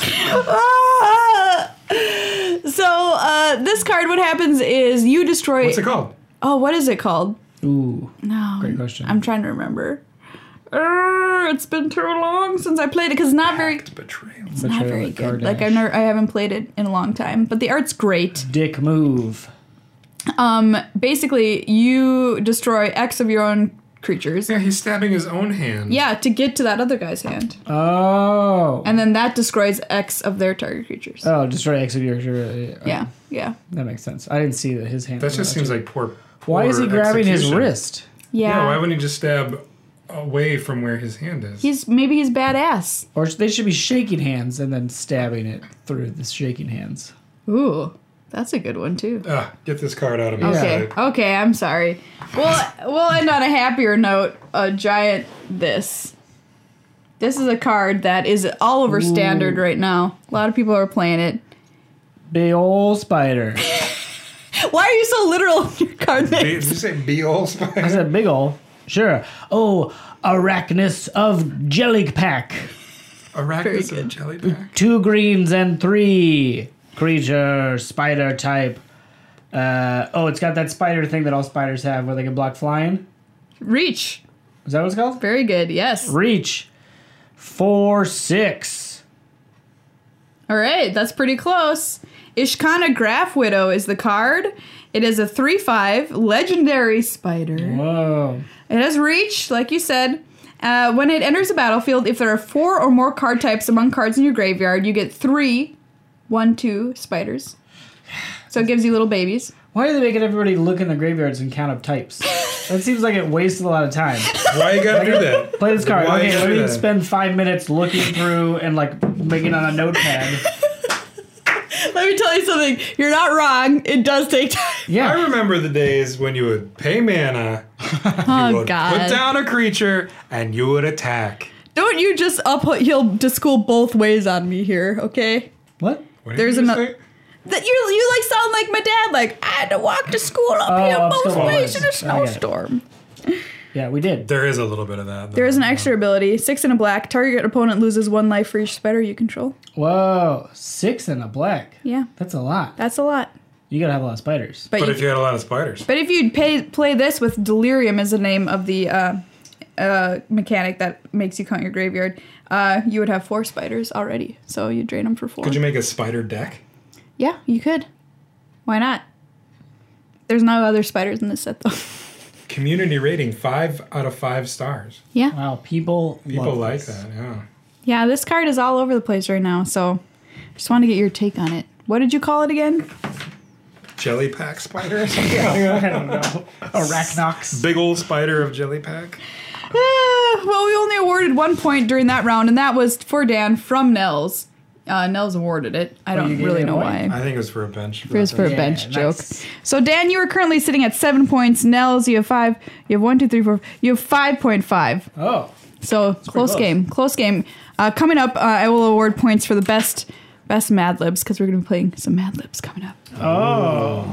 So this card, what happens is you destroy. What's it called? Oh, what is it called? Ooh. No. Great question. I'm trying to remember. It's been too long since I played it because it's not very. Betrayal. It's not Betrayal very of good. Kardash. Like I haven't played it in a long time, but the art's great. Dick move. Basically, you destroy X of your own creatures. Yeah, he's stabbing his own hand. Yeah, to get to that other guy's hand, Oh. and then that destroys X of their target creatures. Oh, destroy X of your. Yeah, yeah, That makes sense. I didn't see that his hand. That just seems like poor Why is he grabbing his execution. wrist? Yeah, why yeah. wouldn't he just stab away from where his hand is? He's badass. Or they should be shaking hands and then stabbing it through the shaking hands. Ooh, that's a good one too. Get this card out of my Okay, side. okay, I'm sorry. We'll end on a happier note. A giant this. This is a card that is all over standard right now. A lot of people are playing it. Big ol' spider. Why are you so literal in your card Did names? you say Beol I Spider? said big ol'. Sure. Oh, Arachnus of Jellypack. Arachnus of Jellypack? 2 greens and 3 creature spider type. It's got that spider thing that all spiders have where they can block flying. Reach. Is that what it's called? Very good, yes. Reach. 4/6. All right, that's pretty close. Ishkana Graph Widow is the card. It is a 3/5 legendary spider. Whoa. It has reach, like you said. When it enters the battlefield, if there are 4 or more card types among cards in your graveyard, you get 3 1/2 spiders. So it gives you little babies. Why are they making everybody look in the graveyards and count up types? That seems like it wasted a lot of time. Why you gotta do that? Play this card. Why Okay, you let gotta do me that? spend 5 minutes looking through and like making on a notepad. Let me tell you something. You're not wrong. It does take time. I Yeah. remember the days when you would pay mana, Oh, you would God. put down a creature, and you would attack. Don't you just uphill to school both ways on me here, okay? What? What did There's you just ano- say? That you like sound like my dad. Like I had to walk to school uphill uphill both ways both in a ways. I get it. snowstorm. Yeah, we did. There is a little bit of that. There is an extra ability. 6 and a black. Target opponent loses 1 life for each spider you control. Whoa. 6 and a black. Yeah, That's a lot. that's a lot. You gotta have a lot of spiders. But, But you, if you had a lot of spiders. but if you play this with Delirium as the name of the mechanic that makes you count your graveyard, you would have 4 spiders already. So you drain them for 4. Could you make a spider deck? Yeah, you could. Why not? There's no other spiders in this set though. Community rating 5 out of 5 stars. Yeah. Wow, people People love like this. that, yeah. Yeah, this card is all over the place right now, so just want to get your take on it. What did you call it again? Jelly pack spider? I don't know. Arachnox. Big old spider of jelly pack. Well, we only awarded 1 point during that round, and that was for Dan from Nels. Nels awarded it. I you don't gave really it a know point? why. I think it was for a bench. It was for a Yeah, bench joke. nice. So Dan, you are currently sitting at 7 points. Nels, you have 5. You have 1, 2, 3, 4. You have 5.5. Oh. So close close. game. Close game. Coming up, I will award points for the best Mad Libs because we're going to be playing some Mad Libs coming up. Oh.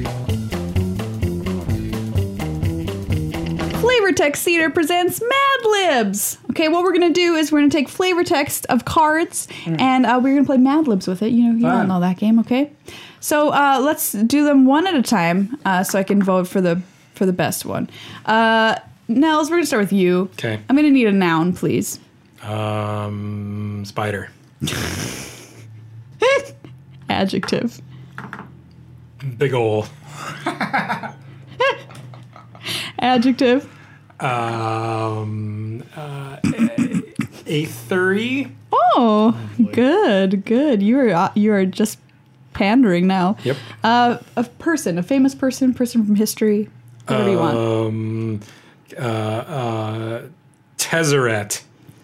Flavor Text Theater presents Mad Libs. Okay, what we're gonna do is we're gonna take flavor text of cards and we're gonna play Mad Libs with it. You all Fun. know that game, okay? So let's do them one at a time, so I can vote for the best one. Nels, we're gonna start with you. Okay. I'm gonna need a noun, please. Spider. Adjective. Big ol'. Adjective. Aethery. Oh, good. You are just pandering now. Yep. A famous person from history, whatever you want. Tezzeret.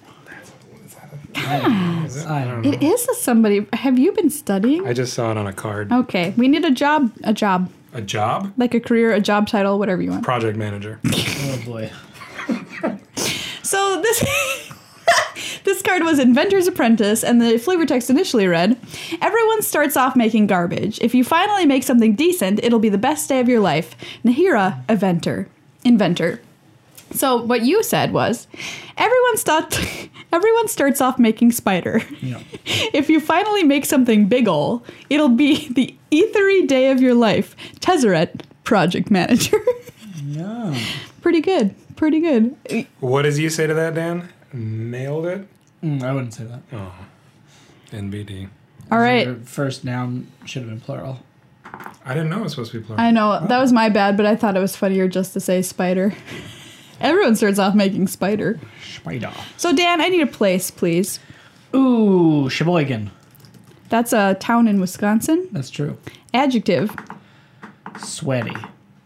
I don't know. It is somebody. Have you been studying? I just saw it on a card. Okay, we need a job, A job? like a career, a job title, whatever you want. Project manager. Oh boy. So this This card was Inventor's Apprentice, and the flavor text initially read, everyone starts off making garbage. If you finally make something decent, it'll be the best day of your life. Nahira, Inventor. So what you said was, everyone starts off making spider. Yeah. If you finally make something big ol', it'll be the ethery day of your life. Tezzeret, Project Manager. Yeah. Pretty good. What does you say to that, Dan? Nailed it? I wouldn't say that. Oh. NBD. All right. Your first noun should have been plural. I didn't know it was supposed to be plural. I know, that was my bad, but I thought it was funnier just to say spider. Everyone starts off making spider. Spider. So, Dan, I need a place, please. Ooh, Sheboygan. That's a town in Wisconsin. That's true. Adjective. Sweaty.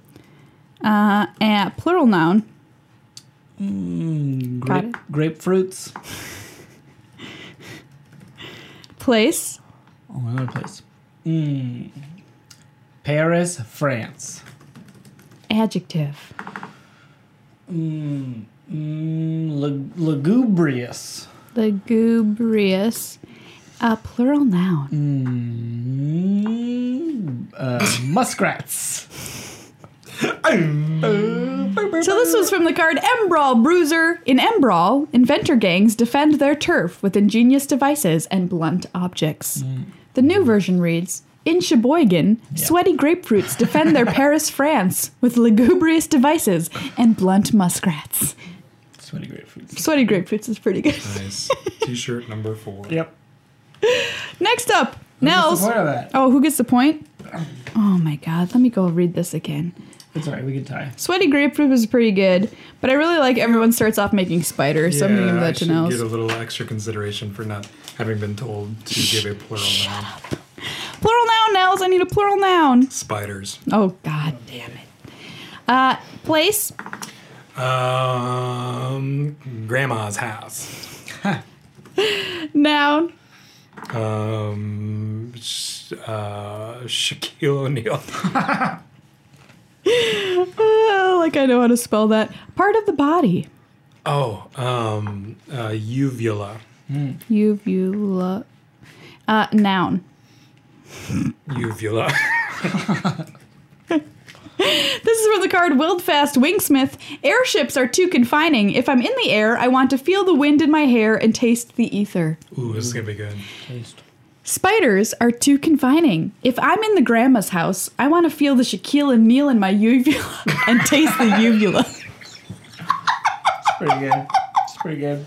And plural noun. Got it. Grapefruits. Place. Oh, another place. Paris, France. Adjective. Lugubrious. Lugubrious. Plural noun. Muskrats. So this was from the card Embrawl Bruiser. In Embrawl, inventor gangs defend their turf with ingenious devices and blunt objects. The new version reads, in Sheboygan, sweaty grapefruits defend their Paris, France with lugubrious devices and blunt muskrats. Sweaty grapefruits. Sweaty grapefruits is pretty good. Nice. T-shirt number 4. Yep. Next up, What's Nels. the point of that? Oh, who gets the point? Oh my god, let me go read this again. It's alright, we can tie. Sweaty grapefruit was pretty good, but I really like everyone starts off making spiders, so I'm gonna give I that to should Nels. get a little extra conconsideration for not having been told to give a plural noun. Plural noun, Nels. I need a plural noun. Spiders. Oh, god damn it. Place. Grandma's house. Noun. Shaquille O'Neal. Like I know how to spell that. Part of the body. Oh, uvula. Uvula. Noun. Uvula. This is from the card Wildfast Wingsmith. Airships are too confining. If I'm in the air, I want to feel the wind in my hair and taste the ether. Ooh, this is gonna be good. Taste. Spiders are too confining. If I'm in the grandma's house, I want to feel the Shaquille O'Neal in my uvula and taste the uvula. It's pretty good. It's pretty good.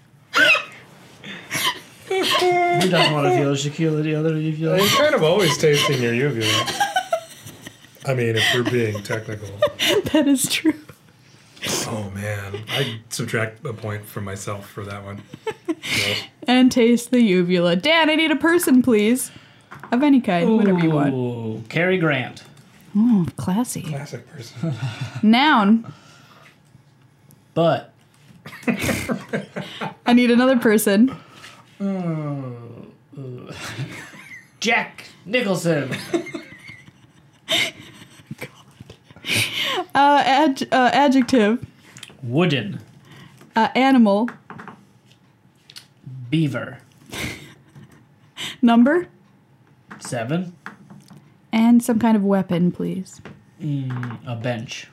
Who doesn't want to feel Shaquille O'Neal? You're kind of always tasting your uvula. I mean, if we're being technical. That is true. Oh, man. I subtract a point from myself for that one. So. And taste the uvula. Dan, I need a person, please. Of any kind, whatever you want. Ooh, Cary Grant. Oh, classy. Classic person. Noun. But. I need another person. Jack Nicholson. Adjective. Wooden. Animal. Beaver. Number. 7. And some kind of weapon, please. A bench.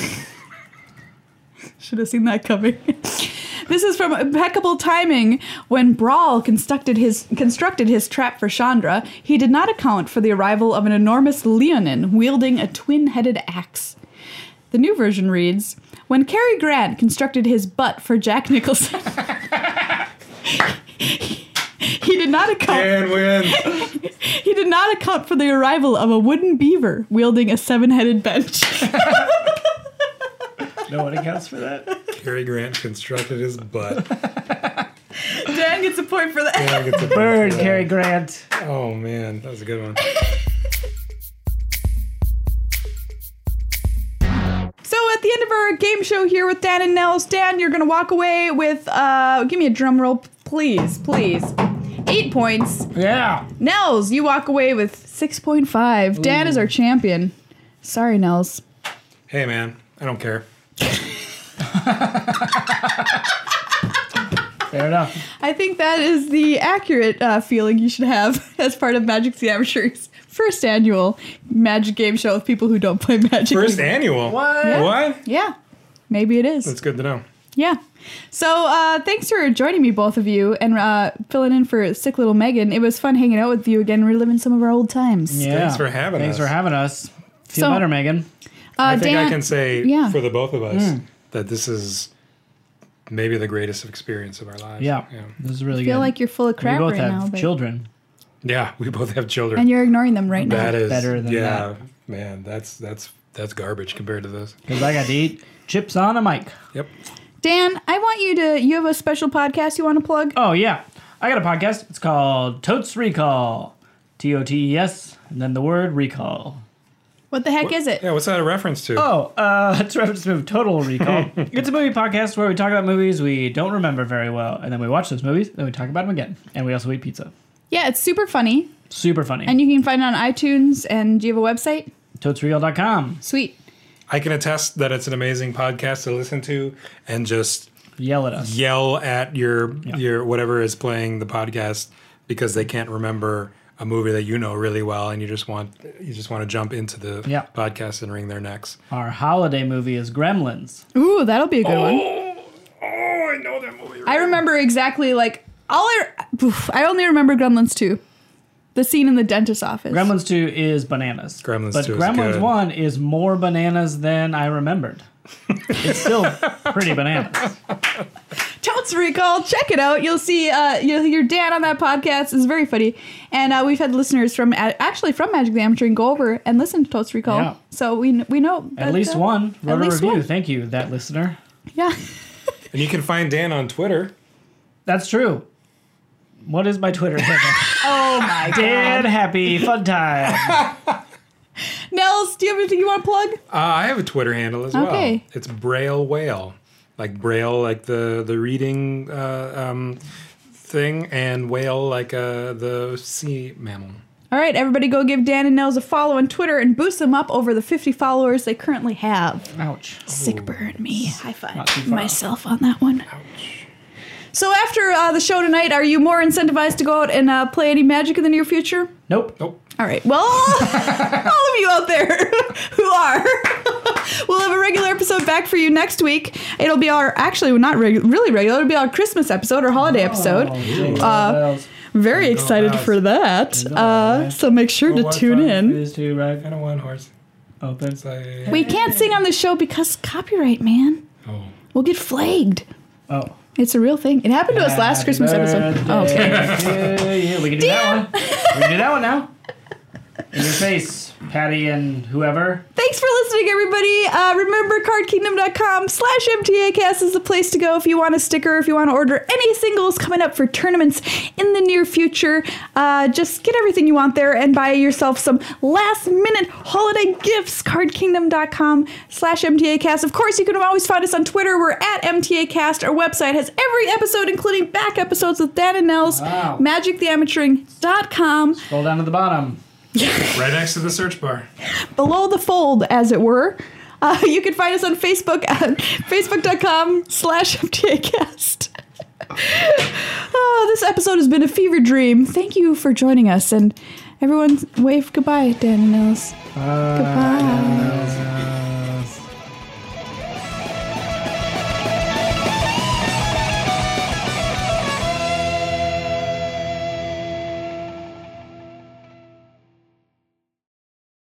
Should have seen that coming. This is from Impeccable Timing. When Brawl constructed his trap for Chandra, he did not account for the arrival of an enormous Leonin wielding a twin-headed axe. The new version reads, when Cary Grant constructed his butt for Jack Nicholson, he did not account. And win. He did not account for the arrival of a wooden beaver wielding a 7-headed bench. No one accounts for that. Cary Grant constructed his butt. Dan gets a point for that. Yeah, I get the Bird, point for Cary that. Grant. Oh, man. That was a good one. So at the end of our game show here with Dan and Nels, Dan, you're gonna walk away with give me a drum roll, please. 8 points. Yeah. Nels, you walk away with 6.5. Dan is our champion. Sorry, Nels. Hey, man. I don't care. Fair enough. I think that is the accurate feeling you should have as part of Magic the Amateurs' first annual Magic game show with people who don't play Magic. First annual. What? Yeah. What? Yeah, maybe it is. That's good to know. Yeah. So thanks for joining me, both of you, and filling in for sick little Megan. It was fun hanging out with you again, reliving some of our old times. Yeah. Thanks for having us. Thanks for having us. Feel So- better, Megan. I think Dan, I can say yeah. for the both of us that this is maybe the greatest experience of our lives. Yeah. This is really I feel good. like you're full of we crap both right have now. But, children. Yeah, we both have children. and you're ignoring them right now. That is Better than that. Man, that's garbage compared to this. Because I got to eat chips on a mic. Yep. Dan, I want you have a special podcast you want to plug? Oh, yeah. I got a podcast. It's called Totes Recall. TOTES, and then the word recall. What the heck is it? Yeah, what's that a reference to? Oh, it's a reference to Total Recall. It's a movie podcast where we talk about movies we don't remember very well, and then we watch those movies, then we talk about them again, and we also eat pizza. Yeah, it's super funny. Super funny. And you can find it on iTunes. And do you have a website? TotesRecall.com. Sweet. I can attest that it's an amazing podcast to listen to and just Yell at us. yell at your whatever is playing the podcast because they can't remember a movie that you know really well and you just want to jump into the podcast and wring their necks. Our holiday movie is Gremlins. Ooh, that'll be a good one. Oh, I know that movie. I remember exactly I only remember Gremlins 2. The scene in the dentist's office. Gremlins 2 is bananas. Gremlins but 2 is Gremlins good. 1 is more bananas than I remembered. It's still pretty bananas. Totes Recall, check it out. You'll see you'll hear Dan on that podcast. It's very funny. And we've had listeners from Magic the Amateur and go over and listen to Totes Recall. Yeah. So we know that, At least one wrote a least review. one. Thank you, that listener. Yeah. And you can find Dan on Twitter. That's true. What is my Twitter handle? Oh my Dan Happy Fun Time. Nels, do you have anything you want to plug? I have a Twitter handle as Okay. well. It's Braille Whale. Like Braille, like the reading thing, and whale, like the sea mammal. All right, everybody go give Dan and Nels a follow on Twitter and boost them up over the 50 followers they currently have. Ouch. Sick burn me. High Not five too far. myself on that one. Ouch. So after the show tonight, are you more incentivized to go out and play any Magic in the near future? Nope. Nope. All right. Well, all of you out there who are, we'll have a regular episode back for you next week. It'll be really regular. It'll be our Christmas episode or holiday episode. Very excited bells. for that. So make sure to what tune fun in. Is to ride I don't want horse. open. It's like, We can't sing on the show because copyright, man. oh. We'll get flagged. Oh. It's a real thing. It happened to us last Happy Christmas episode. Oh, okay. birthday. Yeah, we can do that one. We can do that one now. In your face, Patty and whoever. Thanks for listening, everybody. Remember, cardkingdom.com/MTAcast is the place to go if you want a sticker, if you want to order any singles coming up for tournaments in the near future. Just get everything you want there and buy yourself some last-minute holiday gifts. cardkingdom.com/MTAcast. Of course, you can always find us on Twitter. We're at MTAcast. Our website has every episode, including back episodes with Dan and Nels. Wow. MagicTheAmateuring.com. Scroll down to the bottom. Right next to the search bar. Below the fold, as it were. You can find us on Facebook at facebook.com/MTAcast. This episode has been a fever dream. Thank you for joining us. And everyone wave goodbye, Dan and Nels. Goodbye.